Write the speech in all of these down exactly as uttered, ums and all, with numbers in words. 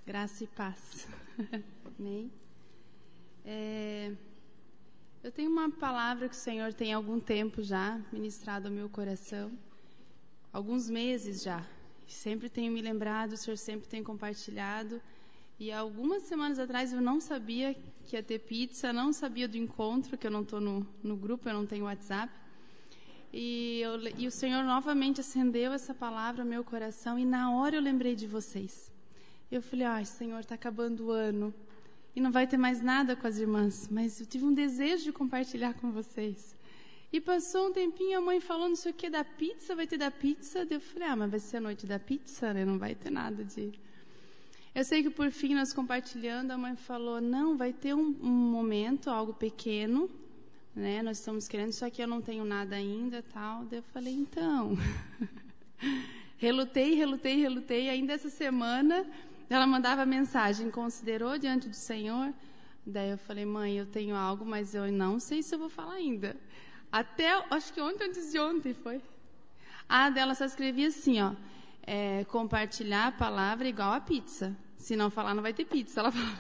Graça e paz. Amém. É, eu tenho uma palavra que o Senhor tem há algum tempo já ministrado ao meu coração, alguns meses já. Sempre tenho me lembrado, o Senhor sempre tem compartilhado. E algumas semanas atrás eu não sabia que ia ter pizza, não sabia do encontro, que eu não estou no, no grupo, eu não tenho WhatsApp. E, eu, e o Senhor novamente acendeu essa palavra ao meu coração e na hora eu lembrei de vocês. Eu falei, ai, Senhor, está acabando o ano e não vai ter mais nada com as irmãs, mas eu tive um desejo de compartilhar com vocês. E passou um tempinho, a mãe falou, não sei o que, da pizza, vai ter da pizza. Eu falei, ah, mas vai ser a noite da pizza, né? Não vai ter nada de... Eu sei que por fim, nós compartilhando, a mãe falou, não, vai ter um, um momento, algo pequeno, né? Nós estamos querendo, só que eu não tenho nada ainda, tal. Daí eu falei, então... relutei, relutei, relutei, ainda essa semana... Ela mandava mensagem, considerou diante do Senhor? Daí eu falei, mãe, eu tenho algo, mas eu não sei se eu vou falar ainda. Até, acho que ontem, antes de ontem foi. Ah, dela só escrevia assim, ó, é, compartilhar a palavra igual a pizza. Se não falar, não vai ter pizza. Ela falava.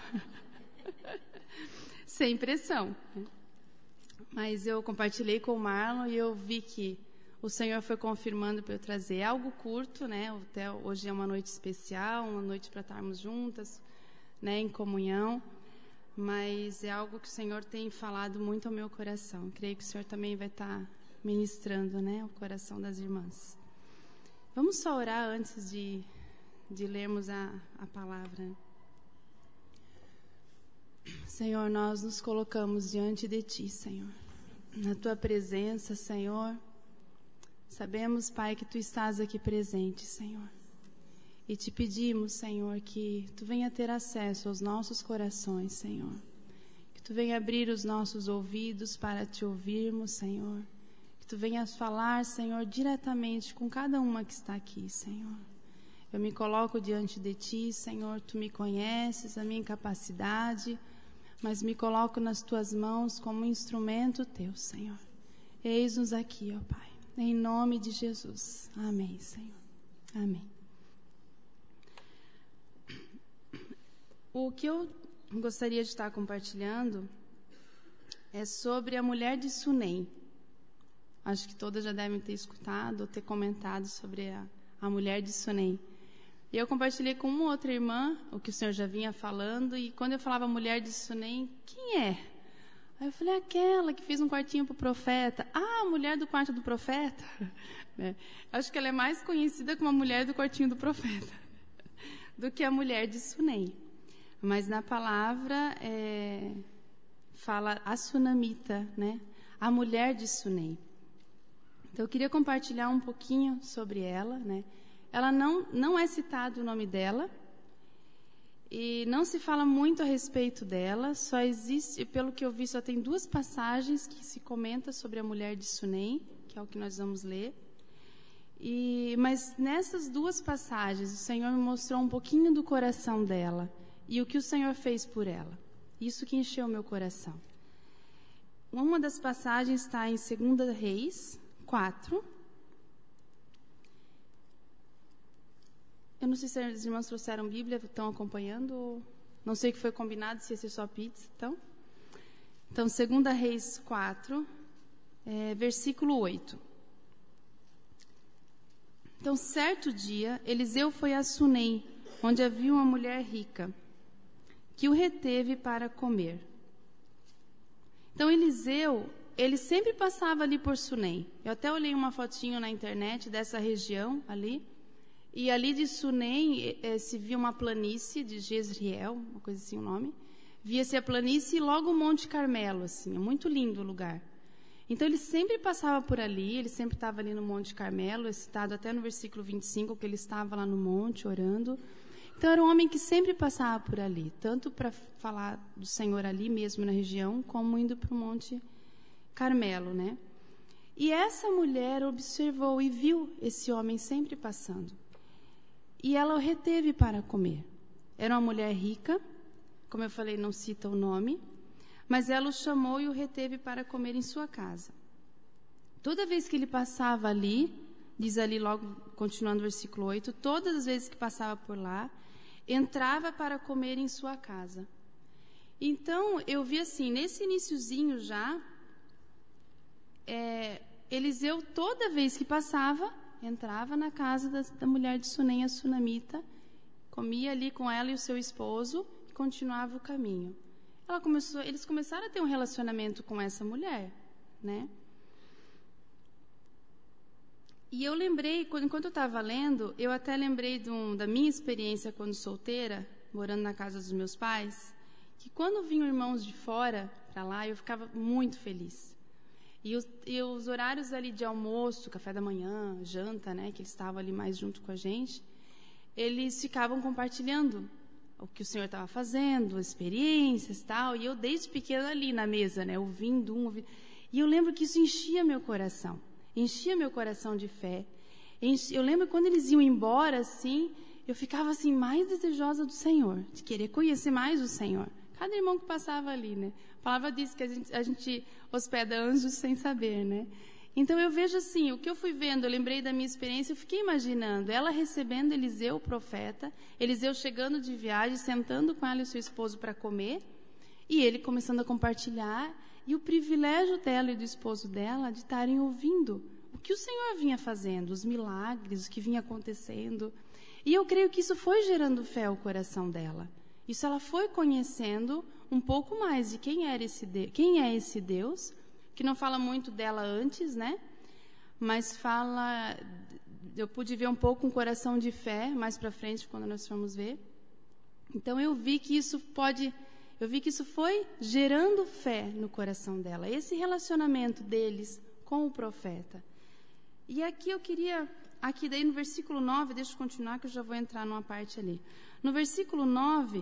Sem pressão. Mas eu compartilhei com o Marlon e eu vi que o Senhor foi confirmando para eu trazer algo curto, né? Até hoje é uma noite especial, uma noite para estarmos juntas, né? Em comunhão. Mas é algo que o Senhor tem falado muito ao meu coração. Creio que o Senhor também vai estar ministrando, né? O coração das irmãs. Vamos só orar antes de, de lermos a, a palavra. Senhor, nós nos colocamos diante de Ti, Senhor. Na Tua presença, Senhor. Sabemos, Pai, que Tu estás aqui presente, Senhor. E te pedimos, Senhor, que Tu venha ter acesso aos nossos corações, Senhor. Que Tu venha abrir os nossos ouvidos para Te ouvirmos, Senhor. Que Tu venhas falar, Senhor, diretamente com cada uma que está aqui, Senhor. Eu me coloco diante de Ti, Senhor. Tu me conheces, a minha incapacidade, mas me coloco nas Tuas mãos como um instrumento Teu, Senhor. Eis-nos aqui, ó Pai. Em nome de Jesus. Amém, Senhor. Amém. O que eu gostaria de estar compartilhando é sobre a mulher de Sunem. Acho que todas já devem ter escutado ou ter comentado sobre a, a mulher de Sunem. E eu compartilhei com uma outra irmã o que o Senhor já vinha falando. E quando eu falava mulher de Sunem, quem é? Aí eu falei, aquela que fez um quartinho para o profeta. Ah, a mulher do quarto do profeta. É, acho que ela é mais conhecida como a mulher do quartinho do profeta do que a mulher de Sunem. Mas na palavra é, fala a sunamita, né? A mulher de Sunem. Então eu queria compartilhar um pouquinho sobre ela, né? Ela não, não é citado o nome dela. E não se fala muito a respeito dela, só existe, pelo que eu vi, só tem duas passagens que se comenta sobre a mulher de Sunem, que é o que nós vamos ler. E, mas nessas duas passagens, o Senhor me mostrou um pouquinho do coração dela e o que o Senhor fez por ela. Isso que encheu meu coração. Uma das passagens está em Segunda Reis quatro. Eu não sei se as irmãs trouxeram Bíblia, estão acompanhando, ou não sei o que foi combinado, se ia ser só pizza, então. Então, Segunda Reis quatro, é, versículo oito. Então, certo dia, Eliseu foi a Sunem, onde havia uma mulher rica, que o reteve para comer. Então, Eliseu, ele sempre passava ali por Sunem. Eu até olhei uma fotinho na internet dessa região ali. E ali de Sunem eh, se via uma planície de Jezreel, uma coisa assim o nome. Via-se a planície e logo o Monte Carmelo, assim, é muito lindo o lugar. Então ele sempre passava por ali, ele sempre estava ali no Monte Carmelo, é citado até no versículo vinte e cinco, que ele estava lá no monte orando. Então era um homem que sempre passava por ali, tanto para falar do Senhor ali mesmo na região, como indo para o Monte Carmelo, né? E essa mulher observou e viu esse homem sempre passando. E ela o reteve para comer. Era uma mulher rica, como eu falei, não cita o nome, mas ela o chamou e o reteve para comer em sua casa. Toda vez que ele passava ali, diz ali logo, continuando o versículo oito, todas as vezes que passava por lá, entrava para comer em sua casa. Então, eu vi assim, nesse iniciozinho já, é, Eliseu, toda vez que passava, entrava na casa da, da mulher de Sunem, a sunamita, comia ali com ela e o seu esposo e continuava o caminho. Ela começou, eles começaram a ter um relacionamento com essa mulher, né? E eu lembrei, enquanto eu estava lendo, eu até lembrei de um, da minha experiência quando solteira, morando na casa dos meus pais, que quando vinham irmãos de fora para lá, eu ficava muito feliz. E os, e os horários ali de almoço, café da manhã, janta, né, que eles estavam ali mais junto com a gente, eles ficavam compartilhando o que o Senhor estava fazendo, experiências e tal, e eu desde pequena ali na mesa, né, ouvindo um, ouvindo, e eu lembro que isso enchia meu coração. Enchia meu coração de fé. Eu lembro quando eles iam embora, assim, eu ficava assim mais desejosa do Senhor, de querer conhecer mais o Senhor. Cada irmão que passava ali, né? A palavra diz que a gente, a gente hospeda anjos sem saber, né? Então eu vejo assim, o que eu fui vendo, eu lembrei da minha experiência, eu fiquei imaginando ela recebendo Eliseu, o profeta, Eliseu chegando de viagem, sentando com ela e o seu esposo para comer, e ele começando a compartilhar, e o privilégio dela e do esposo dela de estarem ouvindo o que o Senhor vinha fazendo, os milagres, o que vinha acontecendo. E eu creio que isso foi gerando fé ao coração dela. Isso ela foi conhecendo um pouco mais de quem era esse de, quem é esse Deus, que não fala muito dela antes, né? Mas fala, eu pude ver um pouco um coração de fé mais para frente quando nós formos ver. Então eu vi que isso pode Eu vi que isso foi gerando fé no coração dela, esse relacionamento deles com o profeta. E aqui eu queria, aqui daí no versículo nove, deixa eu continuar que eu já vou entrar numa parte ali. No versículo nove,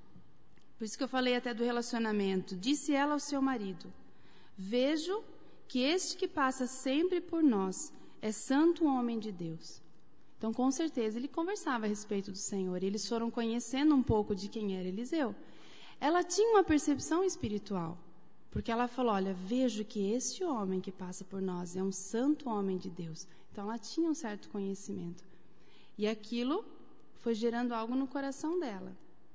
por isso que eu falei até do relacionamento, disse ela ao seu marido, vejo que este que passa sempre por nós é santo homem de Deus. Então, com certeza, ele conversava a respeito do Senhor, e eles foram conhecendo um pouco de quem era Eliseu. Ela tinha uma percepção espiritual, porque ela falou, olha, vejo que este homem que passa por nós é um santo homem de Deus. Então, ela tinha um certo conhecimento. E aquilo foi gerando algo no coração dela.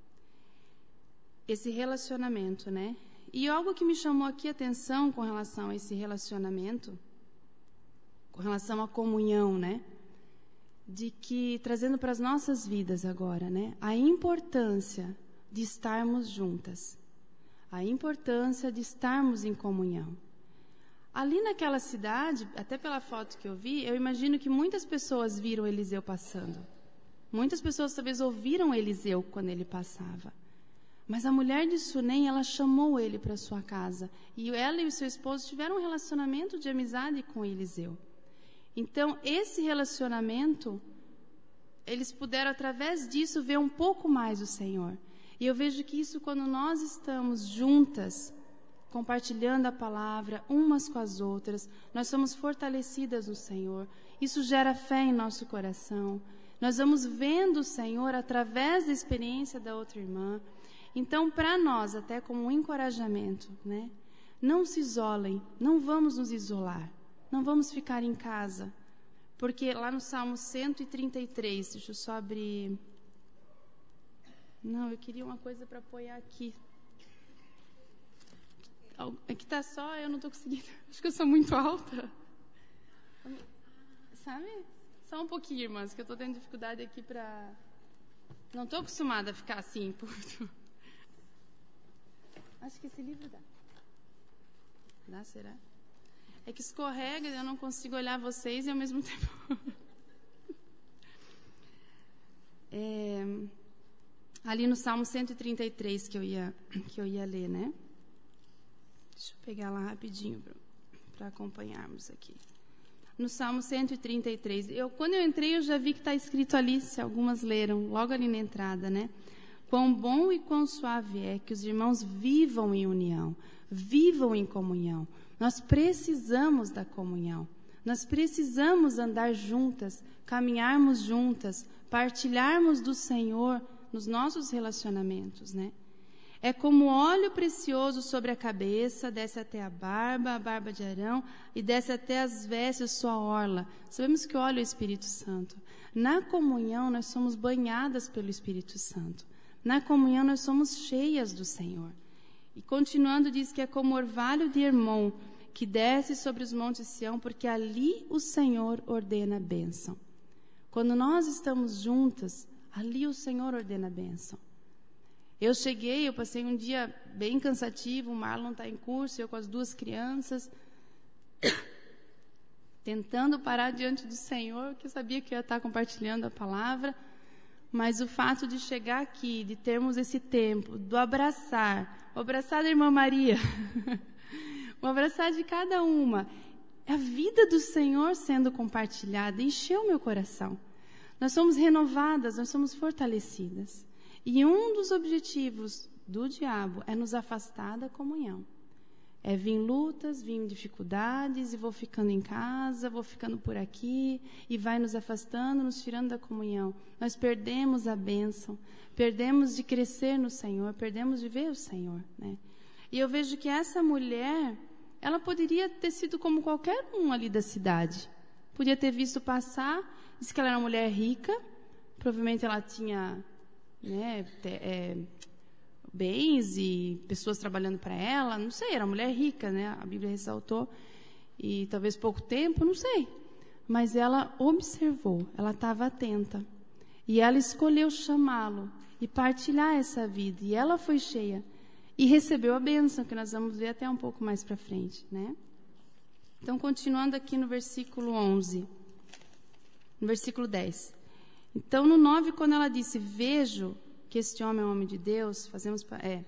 Esse relacionamento, né? E algo que me chamou aqui a atenção com relação a esse relacionamento, com relação à comunhão, né? De que, trazendo para as nossas vidas agora, né? A importância de estarmos juntas, a importância de estarmos em comunhão. Ali naquela cidade, até pela foto que eu vi, eu imagino que muitas pessoas viram Eliseu passando. Muitas pessoas talvez ouviram Eliseu quando ele passava. Mas a mulher de Sunem, ela chamou ele para sua casa. E ela e o seu esposo tiveram um relacionamento de amizade com Eliseu. Então, esse relacionamento, eles puderam, através disso, ver um pouco mais o Senhor. E eu vejo que isso, quando nós estamos juntas, compartilhando a palavra umas com as outras, nós somos fortalecidas no Senhor. Isso gera fé em nosso coração. Nós vamos vendo o Senhor através da experiência da outra irmã. Então, para nós, até como um encorajamento, né? Não se isolem, não vamos nos isolar, não vamos ficar em casa. Porque lá no Salmo cento e trinta e três, deixa eu só abrir... Não, eu queria uma coisa para apoiar aqui. Aqui está só, eu não estou conseguindo. Acho que eu sou muito alta. Sabe? Só um pouquinho, irmãs, que eu estou tendo dificuldade aqui para... Não estou acostumada a ficar assim, puto. Acho que esse livro dá. Dá, será? É que escorrega e eu não consigo olhar vocês e ao mesmo tempo... é... Ali no Salmo cento e trinta e três que eu ia, que eu ia ler, né? Deixa eu pegar lá rapidinho para acompanharmos aqui. No Salmo cento e trinta e três. Eu, quando eu entrei, eu já vi que está escrito ali, se algumas leram, logo ali na entrada, né? Quão bom e quão suave é que os irmãos vivam em união, vivam em comunhão. Nós precisamos da comunhão. Nós precisamos andar juntas, caminharmos juntas, partilharmos do Senhor nos nossos relacionamentos, né? É como óleo precioso sobre a cabeça, desce até a barba, a barba de Arão, e desce até as vestes, sua orla. Sabemos que o óleo é o Espírito Santo. Na comunhão, nós somos banhadas pelo Espírito Santo. Na comunhão, nós somos cheias do Senhor. E continuando, diz que é como orvalho de Hermon, que desce sobre os montes de Sião, porque ali o Senhor ordena a bênção. Quando nós estamos juntas, ali o Senhor ordena a bênção. Eu cheguei, eu passei um dia bem cansativo, o Marlon está em curso, eu com as duas crianças, tentando parar diante do Senhor, que eu sabia que eu ia estar compartilhando a palavra, mas o fato de chegar aqui, de termos esse tempo, do abraçar, o abraçar da irmã Maria, o abraçar de cada uma, a vida do Senhor sendo compartilhada, encheu meu coração. Nós somos renovadas, nós somos fortalecidas. E um dos objetivos do diabo é nos afastar da comunhão. É vir lutas, vir dificuldades, e vou ficando em casa, vou ficando por aqui, e vai nos afastando, nos tirando da comunhão. Nós perdemos a bênção, perdemos de crescer no Senhor, perdemos de ver o Senhor, né? E eu vejo que essa mulher, ela poderia ter sido como qualquer um ali da cidade. Podia ter visto passar, disse que ela era uma mulher rica, provavelmente ela tinha... Né, é, bens e pessoas trabalhando para ela, não sei, era uma mulher rica, né? A Bíblia ressaltou, e talvez pouco tempo, não sei, mas ela observou, ela estava atenta, e ela escolheu chamá-lo e partilhar essa vida, e ela foi cheia, e recebeu a bênção, que nós vamos ver até um pouco mais para frente, né? Então, continuando aqui no versículo onze, no versículo dez. Então, no nove, quando ela disse, vejo que este homem é um homem de Deus, fazemos, é,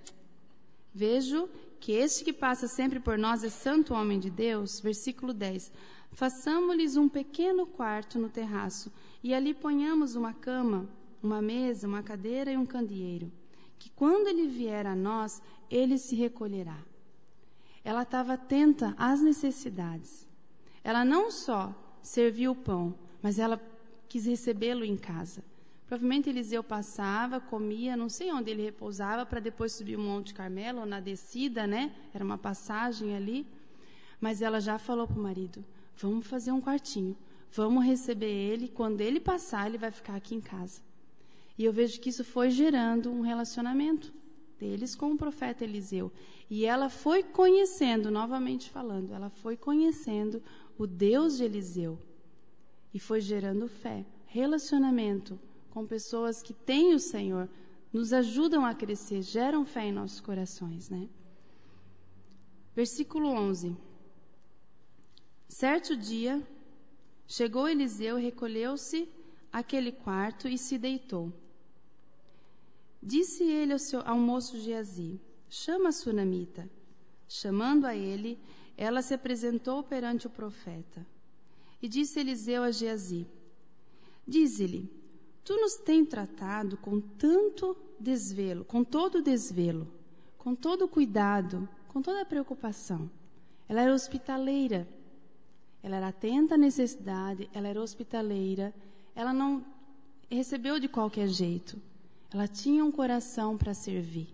vejo que este que passa sempre por nós é santo homem de Deus, versículo dez, façamos-lhes um pequeno quarto no terraço, e ali ponhamos uma cama, uma mesa, uma cadeira e um candeeiro, que quando ele vier a nós, ele se recolherá. Ela estava atenta às necessidades. Ela não só serviu o pão, mas ela quis recebê-lo em casa. Provavelmente Eliseu passava, comia, não sei onde ele repousava, para depois subir o Monte Carmelo, ou na descida, né? Era uma passagem ali. Mas ela já falou para o marido, vamos fazer um quartinho, vamos receber ele, quando ele passar, ele vai ficar aqui em casa. E eu vejo que isso foi gerando um relacionamento deles com o profeta Eliseu. E ela foi conhecendo, novamente falando, ela foi conhecendo o Deus de Eliseu. E foi gerando fé, relacionamento com pessoas que têm o Senhor, nos ajudam a crescer, geram fé em nossos corações, né? Versículo onze. Certo dia, chegou Eliseu, recolheu-se àquele quarto e se deitou. Disse ele ao, seu, ao moço Geazi, chama a sunamita. Chamando a ele, ela se apresentou perante o profeta. E disse Eliseu a Geazi, dize-lhe, tu nos tens tratado com tanto desvelo, com todo desvelo, com todo cuidado, com toda preocupação. Ela era hospitaleira, ela era atenta à necessidade, ela era hospitaleira, ela não recebeu de qualquer jeito, ela tinha um coração para servir.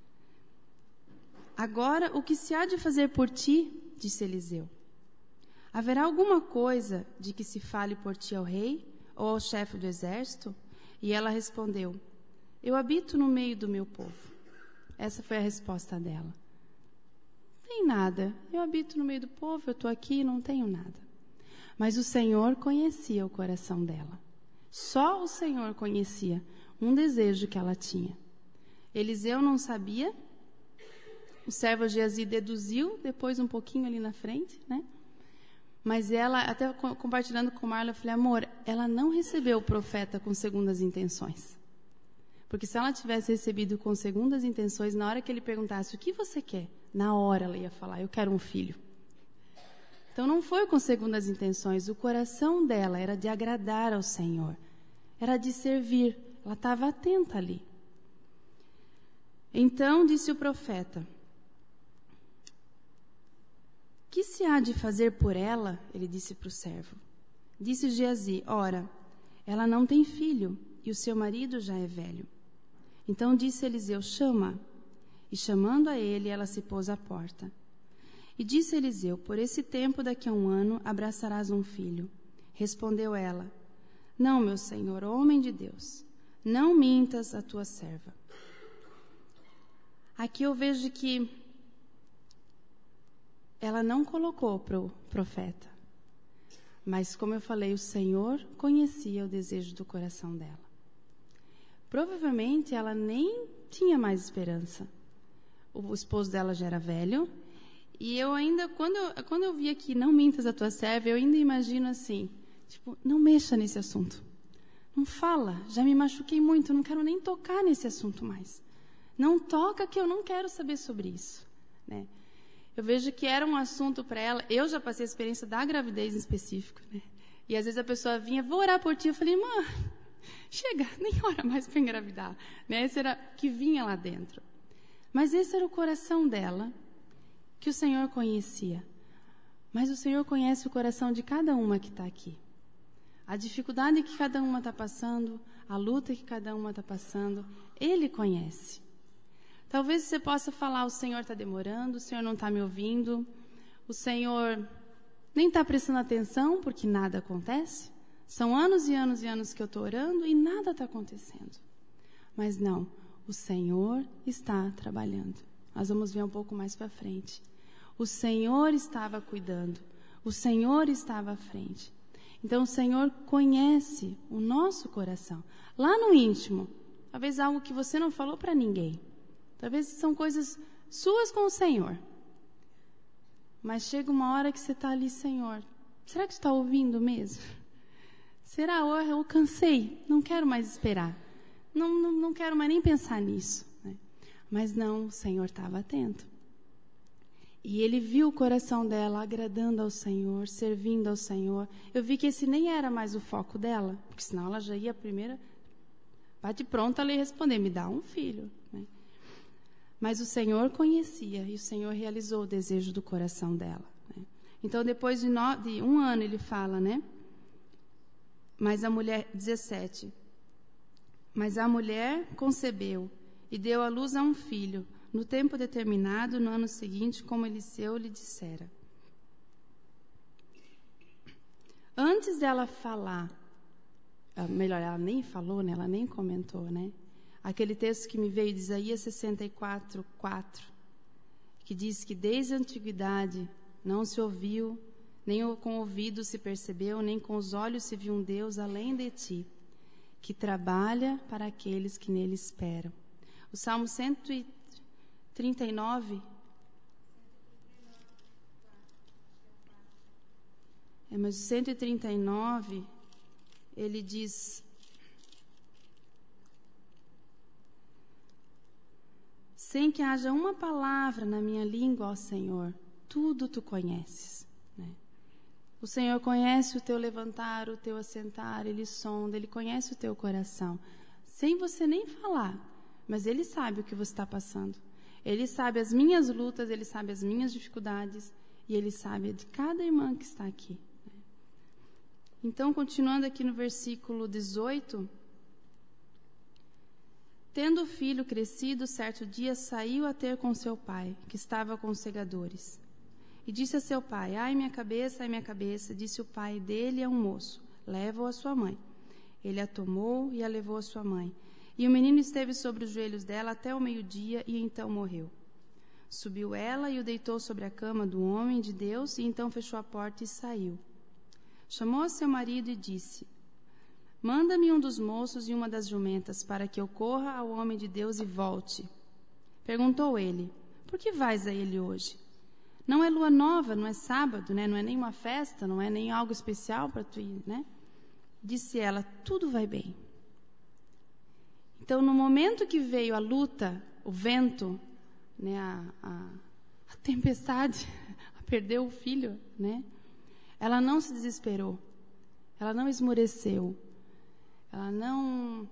Agora, o que se há de fazer por ti, disse Eliseu, haverá alguma coisa de que se fale por ti ao rei ou ao chefe do exército? E ela respondeu, eu habito no meio do meu povo. Essa foi a resposta dela. Não tem nada, eu habito no meio do povo, eu estou aqui e não tenho nada. Mas o Senhor conhecia o coração dela. Só o Senhor conhecia um desejo que ela tinha. Eliseu não sabia, o servo Geazi deduziu, depois um pouquinho ali na frente, né? Mas ela, até compartilhando com o Marlon, eu falei, amor, ela não recebeu o profeta com segundas intenções. Porque se ela tivesse recebido com segundas intenções, na hora que ele perguntasse, o que você quer? Na hora ela ia falar, eu quero um filho. Então não foi com segundas intenções, o coração dela era de agradar ao Senhor, era de servir, ela estava atenta ali. Então disse o profeta, que se há de fazer por ela? Ele disse para o servo. Disse Geazi, ora, ela não tem filho, e o seu marido já é velho. Então disse Eliseu, chama. E chamando a ele, ela se pôs à porta. E disse Eliseu: por esse tempo, daqui a um ano, abraçarás um filho. Respondeu ela: não, meu senhor, homem de Deus, não mintas a tua serva. Aqui eu vejo que ela não colocou para o profeta. Mas, como eu falei, o Senhor conhecia o desejo do coração dela. Provavelmente ela nem tinha mais esperança. O esposo dela já era velho. E eu ainda, quando eu, quando eu vi aqui, não mintas a tua serva, eu ainda imagino assim, tipo, não mexa nesse assunto. Não fala, já me machuquei muito, não quero nem tocar nesse assunto mais. Não toca que eu não quero saber sobre isso, né? Eu vejo que era um assunto para ela. Eu já passei a experiência da gravidez em específico, né? E às vezes a pessoa vinha, vou orar por ti. Eu falei, mãe, chega, nem ora mais para engravidar, né? Esse era que vinha lá dentro. Mas esse era o coração dela, que o Senhor conhecia. Mas o Senhor conhece o coração de cada uma que está aqui. A dificuldade que cada uma está passando, a luta que cada uma está passando, Ele conhece. Talvez você possa falar, o Senhor está demorando, o Senhor não está me ouvindo, o Senhor nem está prestando atenção porque nada acontece. São anos e anos e anos que eu estou orando e nada está acontecendo. Mas não, o Senhor está trabalhando. Nós vamos ver um pouco mais para frente. O Senhor estava cuidando, o Senhor estava à frente. Então o Senhor conhece o nosso coração. Lá no íntimo, talvez algo que você não falou para ninguém. Talvez são coisas suas com o Senhor. Mas chega uma hora que você está ali, Senhor, será que você está ouvindo mesmo? Será? Oh, eu cansei, não quero mais esperar. Não, não, não quero mais nem pensar nisso. Né? Mas não, o Senhor estava atento. E Ele viu o coração dela agradando ao Senhor, servindo ao Senhor. Eu vi que esse nem era mais o foco dela, porque senão ela já ia primeiro, bate pronta, ela ia responder, me dá um filho. Né? Mas o Senhor conhecia e o Senhor realizou o desejo do coração dela. Né? Então, depois de, no, de um ano, ele fala, né? Mas a mulher, dezessete, mas a mulher concebeu e deu à luz a um filho, no tempo determinado, no ano seguinte, como Eliseu lhe dissera. Antes dela falar, melhor, ela nem falou, né? Ela nem comentou, né? Aquele texto que me veio de Isaías sessenta e quatro, quatro, que diz que desde a antiguidade não se ouviu, nem com o ouvido se percebeu, nem com os olhos se viu um Deus além de ti, que trabalha para aqueles que nele esperam. O Salmo cento e trinta e nove, é, mas o cento e trinta e nove, ele diz: sem que haja uma palavra na minha língua, ó Senhor, tudo tu conheces. Né? O Senhor conhece o teu levantar, o teu assentar, Ele sonda, Ele conhece o teu coração. Sem você nem falar, mas Ele sabe o que você está passando. Ele sabe as minhas lutas, Ele sabe as minhas dificuldades, e Ele sabe de cada irmã que está aqui. Né? Então, continuando aqui no versículo dezoito... Tendo o filho crescido, certo dia saiu a ter com seu pai, que estava com os segadores. E disse a seu pai, ai minha cabeça, ai minha cabeça. Disse o pai dele a um moço, leva-o à sua mãe. Ele a tomou e a levou à sua mãe. E o menino esteve sobre os joelhos dela até o meio-dia e então morreu. Subiu ela e o deitou sobre a cama do homem de Deus e então fechou a porta e saiu. Chamou a seu marido e disse, manda-me um dos moços e uma das jumentas, para que eu corra ao homem de Deus e volte. Perguntou ele, por que vais a ele hoje? Não é lua nova, não é sábado, né? Não é nenhuma festa, não é nem algo especial para tu ir, né? Disse ela, tudo vai bem. Então, no momento que veio a luta, o vento, né? a, a, a tempestade, a perder o filho, né? Ela não se desesperou, ela não esmoreceu. Ela não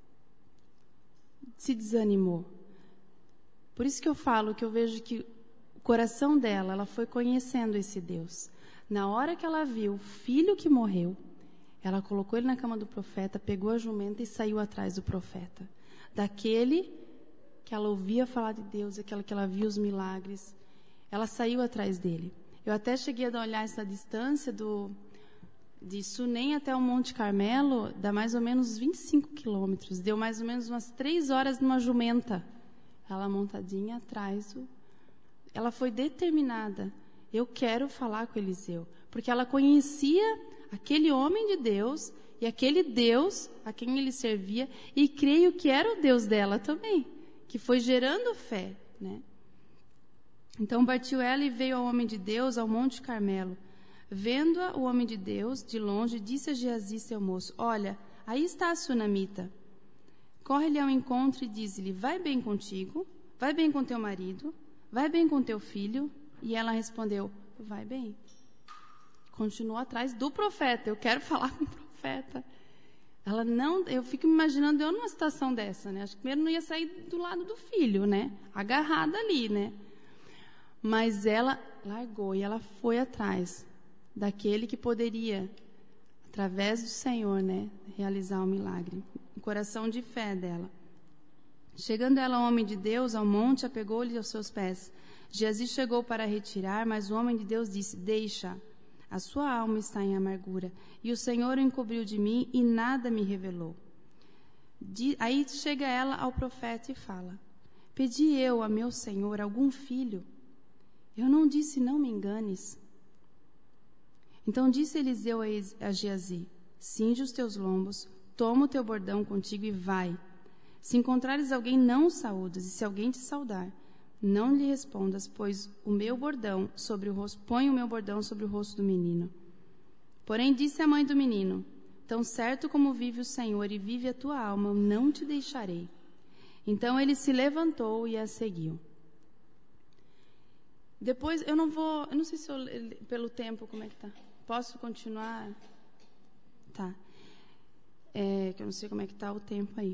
se desanimou. Por isso que eu falo que eu vejo que o coração dela, ela foi conhecendo esse Deus. Na hora que ela viu o filho que morreu, ela colocou ele na cama do profeta, pegou a jumenta e saiu atrás do profeta. Daquele que ela ouvia falar de Deus, aquela que ela via os milagres, ela saiu atrás dele. Eu até cheguei a olhar essa distância do, de Sunem até o Monte Carmelo, dá mais ou menos vinte e cinco quilômetros. Deu mais ou menos umas três horas numa jumenta. Ela montadinha atrás. Do, ela foi determinada. Eu quero falar com Eliseu. Porque ela conhecia aquele homem de Deus e aquele Deus a quem ele servia. E creio que era o Deus dela também, que foi gerando fé, né? Então partiu ela e veio ao homem de Deus ao Monte Carmelo. Vendo-a, o homem de Deus, de longe, disse a Geazi, seu moço: olha, aí está a sunamita. Corre-lhe ao encontro e diz-lhe: vai bem contigo, vai bem com teu marido, vai bem com teu filho. E ela respondeu: vai bem. Continuou atrás do profeta. Eu quero falar com o profeta. Ela não, eu fico me imaginando eu numa situação dessa, né? Acho que primeiro não ia sair do lado do filho, né? Agarrada ali, né? Mas ela largou e ela foi atrás daquele que poderia, através do Senhor, né, realizar um milagre. O coração de fé dela. Chegando ela ao homem de Deus, ao monte, apegou-lhe aos seus pés. Geazi chegou para retirar, mas o homem de Deus disse: deixa, a sua alma está em amargura, e o Senhor o encobriu de mim e nada me revelou. De, aí chega ela ao profeta e fala: pedi eu a meu Senhor algum filho? Eu não disse: não me enganes. Então disse Eliseu a Geazi: cinge os teus lombos, toma o teu bordão contigo e vai. Se encontrares alguém, não o saúdas, e se alguém te saudar, não lhe respondas, pois o meu bordão sobre o rosto, põe o meu bordão sobre o rosto do menino. Porém disse a mãe do menino: tão certo como vive o Senhor e vive a tua alma, eu não te deixarei. Então ele se levantou e a seguiu. Depois, eu não vou, eu não sei se eu, pelo tempo, como é que tá? Posso continuar? Tá. É, que eu não sei como é que tá o tempo aí.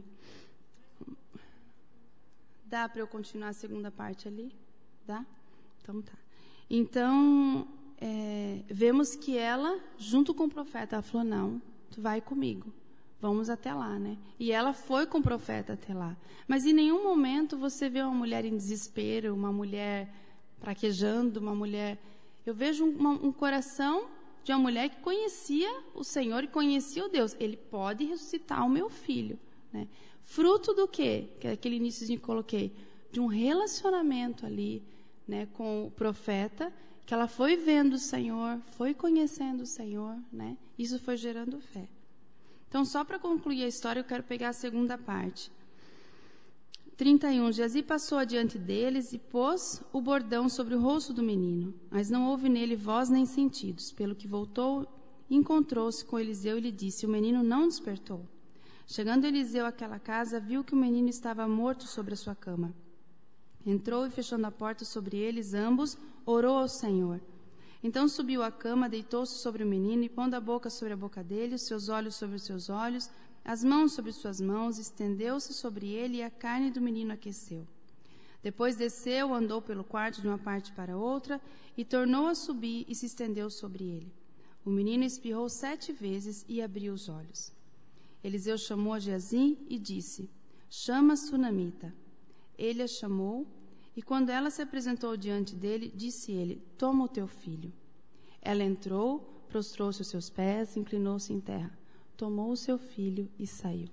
Dá para eu continuar a segunda parte ali? Dá? Então tá. Então, é, vemos que ela, junto com o profeta, ela falou: não, tu vai comigo. Vamos até lá, né? E ela foi com o profeta até lá. Mas em nenhum momento você vê uma mulher em desespero, uma mulher praquejando, uma mulher... Eu vejo uma, um coração de uma mulher que conhecia o Senhor e conhecia o Deus. Ele pode ressuscitar o meu filho, né? Fruto do quê? Que é aquele iníciozinho que coloquei. De um relacionamento ali, né, com o profeta, que ela foi vendo o Senhor, foi conhecendo o Senhor, né? Isso foi gerando fé. Então, só para concluir a história, eu quero pegar a segunda parte. trinta e um. Geazi passou adiante deles e pôs o bordão sobre o rosto do menino, mas não houve nele voz nem sentidos, pelo que voltou e encontrou-se com Eliseu e lhe disse: o menino não despertou. Chegando Eliseu àquela casa, viu que o menino estava morto sobre a sua cama. Entrou e, fechando a porta sobre eles ambos, orou ao Senhor. Então subiu à cama, deitou-se sobre o menino e, pondo a boca sobre a boca dele, os seus olhos sobre os seus olhos, as mãos sobre suas mãos, estendeu-se sobre ele e a carne do menino aqueceu. Depois desceu, andou pelo quarto de uma parte para outra e tornou a subir e se estendeu sobre ele. O menino espirrou sete vezes e abriu os olhos. Eliseu chamou a Geazi e disse: chama a sunamita. Ele a chamou e, quando ela se apresentou diante dele, disse ele: toma o teu filho. Ela entrou, prostrou-se aos seus pés, inclinou-se em terra. Tomou o seu filho e saiu.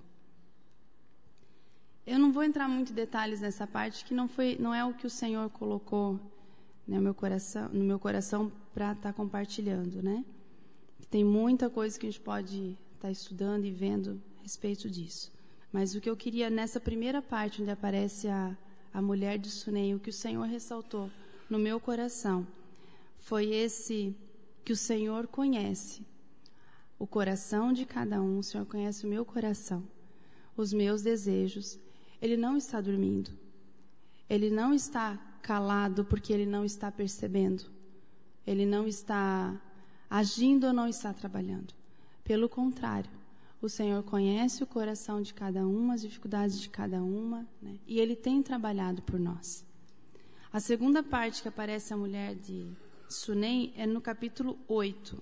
Eu não vou entrar muito em detalhes nessa parte, que não, foi, não é o que o Senhor colocou, né, no meu coração, no meu coração para estar tá compartilhando, né? Tem muita coisa que a gente pode estar tá estudando e vendo a respeito disso. Mas o que eu queria, nessa primeira parte, onde aparece a, a mulher de Sunem, o que o Senhor ressaltou no meu coração, foi esse que o Senhor conhece o coração de cada um. O Senhor conhece o meu coração, os meus desejos. Ele não está dormindo. Ele não está calado porque ele não está percebendo. Ele não está agindo ou não está trabalhando. Pelo contrário, o Senhor conhece o coração de cada uma, as dificuldades de cada uma, né? E Ele tem trabalhado por nós. A segunda parte que aparece a mulher de Sunem é no capítulo oito.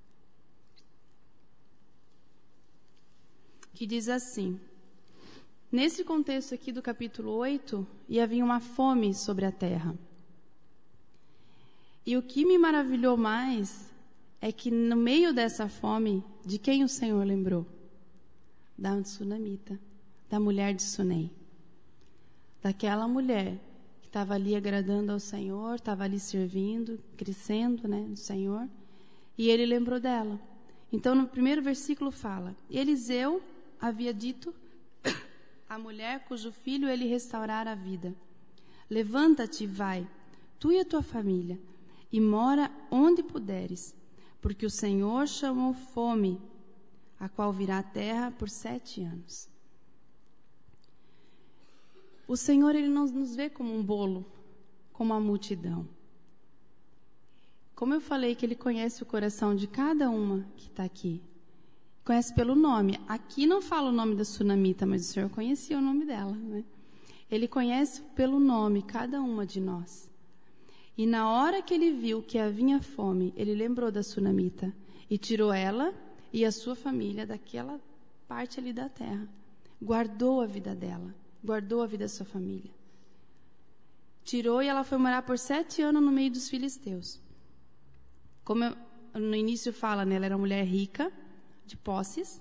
Que diz assim: Nesse contexto aqui do capítulo oito, ia vir uma fome sobre a terra. E o que me maravilhou mais é que no meio dessa fome, de quem o Senhor lembrou? Da sunamita, da mulher de Sunem. Daquela mulher que estava ali agradando ao Senhor, estava ali servindo, crescendo, né, no Senhor. E ele lembrou dela. Então, no primeiro versículo fala: Eliseu havia dito à mulher cujo filho ele restaurara a vida: Levanta-te e vai, tu e a tua família, e mora onde puderes, porque o Senhor chamou fome, a qual virá à terra por sete anos. O Senhor, Ele não nos vê como um bolo, como uma multidão. Como eu falei que Ele conhece o coração de cada uma que está aqui. Conhece pelo nome. Aqui não fala o nome da sunamita, mas o Senhor conhecia o nome dela, né? Ele conhece pelo nome cada uma de nós. E na hora que ele viu que havia fome, ele lembrou da sunamita e tirou ela e a sua família daquela parte ali da terra. Guardou a vida dela, guardou a vida da sua família. Tirou e ela foi morar por sete anos no meio dos filisteus. Como eu, no início fala, né, ela era uma mulher rica, de posses.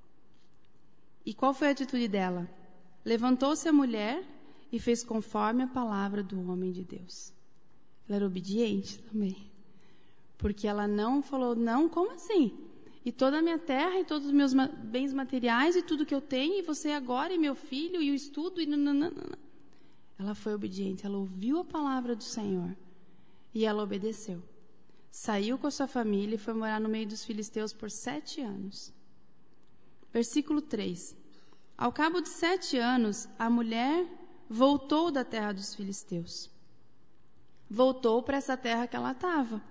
E qual foi a atitude dela? Levantou-se a mulher e fez conforme a palavra do homem de Deus. Ela era obediente também. Porque ela não falou, não, como assim? E toda a minha terra, e todos os meus bens materiais, e tudo que eu tenho, e você agora, e meu filho, e o estudo, e nananana. Ela foi obediente, ela ouviu a palavra do Senhor. E ela obedeceu. Saiu com a sua família e foi morar no meio dos filisteus por sete anos. Versículo três. Ao cabo de sete anos, a mulher voltou da terra dos filisteus. Voltou para essa terra que ela estava.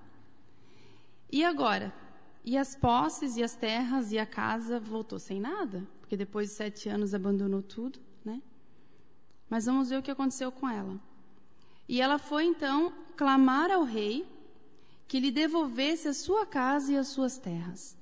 E agora? E as posses, e as terras, e a casa voltou sem nada? Porque depois de sete anos abandonou tudo, né? Mas vamos ver o que aconteceu com ela. E ela foi então clamar ao rei que lhe devolvesse a sua casa e as suas terras.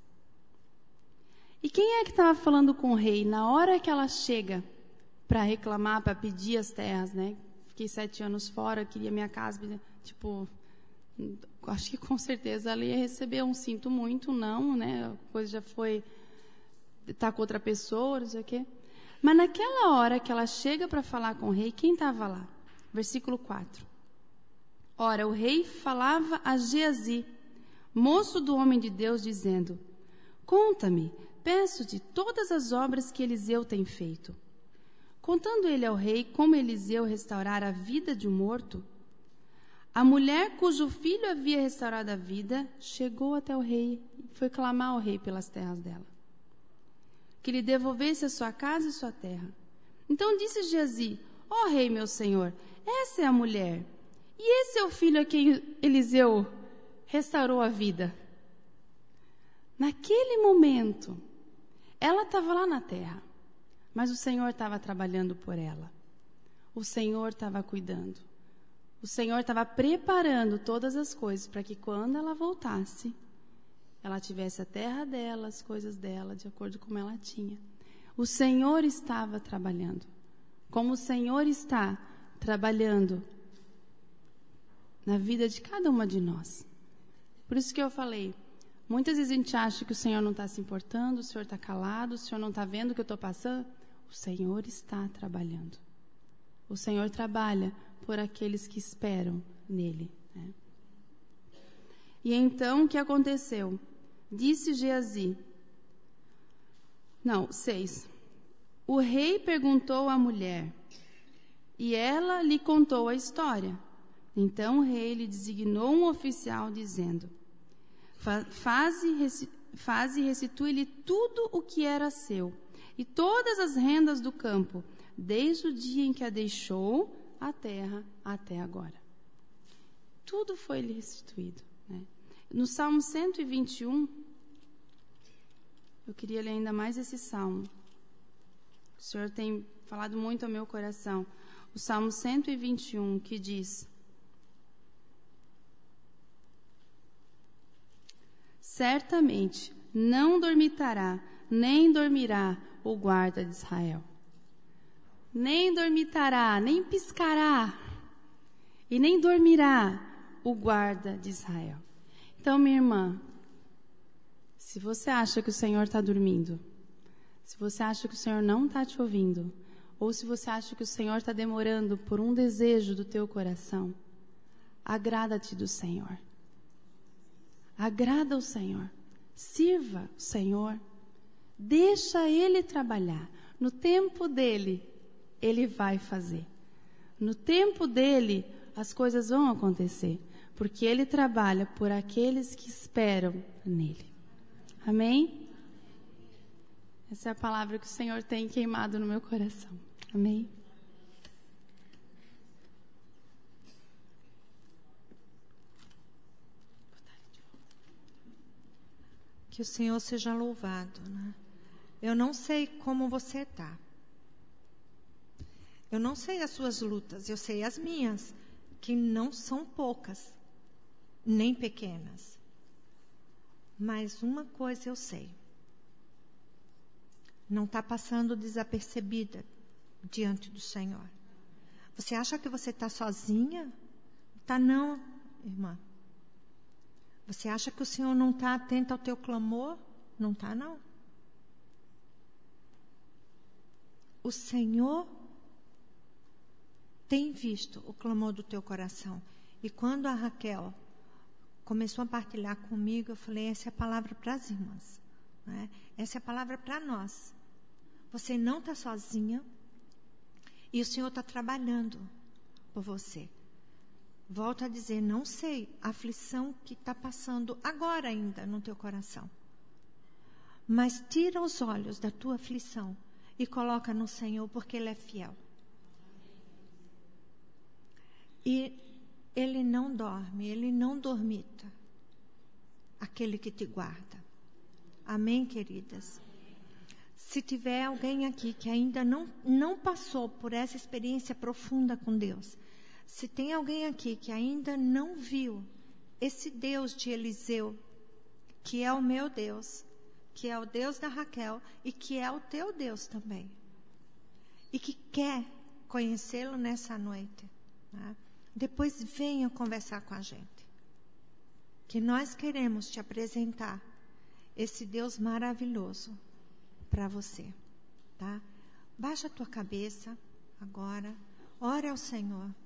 E quem é que estava falando com o rei na hora que ela chega para reclamar, para pedir as terras, né? Fiquei sete anos fora, queria minha casa, tipo, acho que com certeza ela ia receber um sinto muito, não, né? A coisa já foi, tá com outra pessoa, não sei o quê. Mas naquela hora que ela chega para falar com o rei, quem estava lá? Versículo quatro. Ora, o rei falava a Geazi, moço do homem de Deus, dizendo: Conta-me, peço-te, todas as obras que Eliseu tem feito. Contando ele ao rei como Eliseu restaurara a vida de um morto, a mulher cujo filho havia restaurado a vida chegou até o rei e foi clamar ao rei pelas terras dela, que lhe devolvesse a sua casa e sua terra. Então disse Geazi: Ó oh, rei, meu senhor, essa é a mulher, e esse é o filho a quem Eliseu restaurou a vida. Naquele momento, ela estava lá na terra, mas o Senhor estava trabalhando por ela. O Senhor estava cuidando. O Senhor estava preparando todas as coisas para que quando ela voltasse, ela tivesse a terra dela, as coisas dela, de acordo com como ela tinha. O Senhor estava trabalhando. Como o Senhor está trabalhando na vida de cada uma de nós. Por isso que eu falei, muitas vezes a gente acha que o Senhor não está se importando, o Senhor está calado, o Senhor não está vendo o que eu estou passando. O Senhor está trabalhando. O Senhor trabalha por aqueles que esperam nele, né? E então, o que aconteceu? Disse Geazi. Não, seis. O rei perguntou à mulher, e ela lhe contou a história. Então o rei lhe designou um oficial, dizendo: Faze, faze e restitui-lhe tudo o que era seu, e todas as rendas do campo, desde o dia em que a deixou a terra até agora. Tudo foi lhe restituído, né? No Salmo cento e vinte e um, eu queria ler ainda mais esse salmo. O Senhor tem falado muito ao meu coração. O Salmo cento e vinte e um, que diz: Certamente não dormitará, nem dormirá o guarda de Israel. nem dormitará, nem piscará, e nem dormirá o guarda de Israel. Então, minha irmã, se você acha que o Senhor está dormindo, se você acha que o Senhor não está te ouvindo, ou se você acha que o Senhor está demorando por um desejo do teu coração, agrada-te do Senhor. Agrada o Senhor. Sirva o Senhor. Deixa Ele trabalhar. No tempo dEle, Ele vai fazer. No tempo dEle, as coisas vão acontecer. Porque Ele trabalha por aqueles que esperam nele. Amém? Essa é a palavra que o Senhor tem queimado no meu coração. Amém? Que o Senhor seja louvado, né? Eu não sei como você está. Eu não sei as suas lutas, eu sei as minhas, que não são poucas, nem pequenas. Mas uma coisa eu sei. Não está passando desapercebida diante do Senhor. Você acha que você está sozinha? Está não, irmã. Você acha que o Senhor não está atento ao teu clamor? Não está, não. O Senhor tem visto o clamor do teu coração. E quando a Raquel começou a partilhar comigo, eu falei, essa é a palavra para as irmãs. Né? Essa é a palavra para nós. Você não está sozinha e o Senhor está trabalhando por você. Volto a dizer, não sei a aflição que está passando agora ainda no teu coração. Mas tira os olhos da tua aflição e coloca no Senhor, porque Ele é fiel. E Ele não dorme, Ele não dormita. Aquele que te guarda. Amém, queridas? Se tiver alguém aqui que ainda não, não passou por essa experiência profunda com Deus, se tem alguém aqui que ainda não viu esse Deus de Eliseu, que é o meu Deus, que é o Deus da Raquel e que é o teu Deus também, e que quer conhecê-lo nessa noite, né? Depois venha conversar com a gente, que nós queremos te apresentar esse Deus maravilhoso para você, tá? Baixa a tua cabeça agora, ore ao Senhor.